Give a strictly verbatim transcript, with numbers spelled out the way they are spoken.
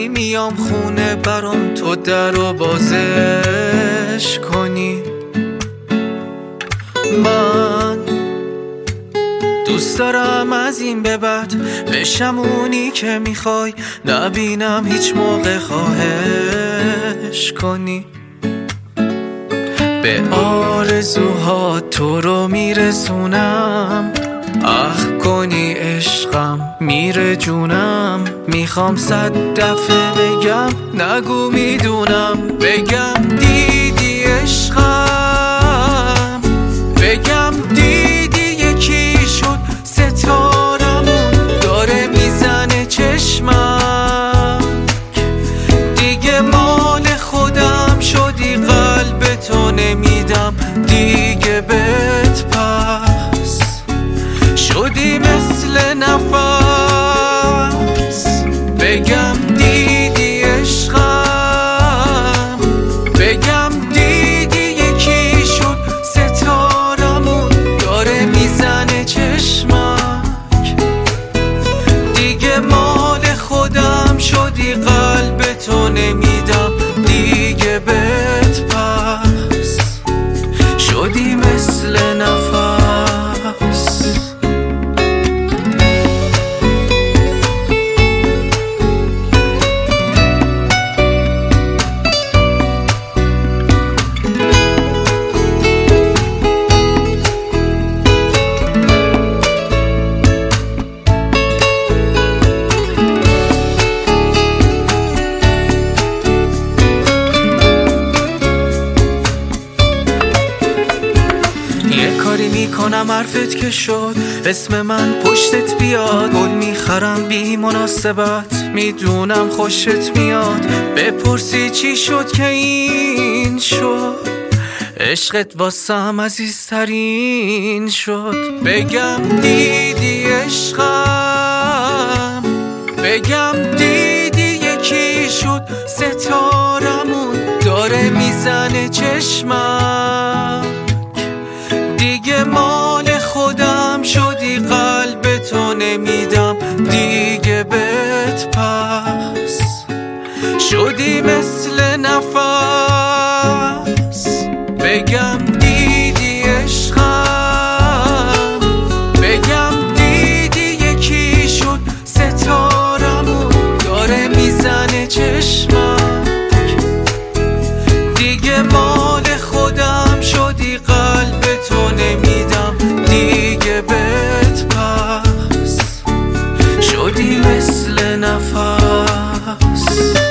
ولی میام خونه برام تو در رو بازش کنی. من دوست دارم از این به بعد بشم اونی که میخوای، نبینم هیچ موقع خواهش کنی. به آرزوها تو رو میرسونم، اخ کنی عشقم میره جونم. میخوام صد دفعه بگم نگو میدونم، بگم دیدی عشقم، بگم دیدی یکی شد ستارمون داره میزنه چشمم. دیگه مال خودم شدی قلب تو نمیدم دیگه بهت، پس شدی مثل نفس. بگم دیدی عشقم، بگم دیدی یکی شد ستارمون داره میزنه چشمک. دیگه مال خودم شدی قلب تو نمیدم دیگه بهت، پس شدی مثل نفس. یه کاری میکنم حرفت که شد اسم من پشتت بیاد، گل میخرم بی مناسبت میدونم خوشت میاد. بپرسی چی شد که این شد، عشقت واسم عزیزترین شد. بگم دیدی عشقم، بگم دیدی یکی شد ستارمون داره میزنه چشمم. دیگه مال خودم شدی قلب تو نمیدم دیگه بهت، پس شدی مثل نفس. بگم دیدی عشقم، بگم دیدی یکی شد ستارمون داره میزنه چشمک. دیگه مال خودم شدی قلب تو نمیدم دیگه بهت، پس شدی مثل نفس.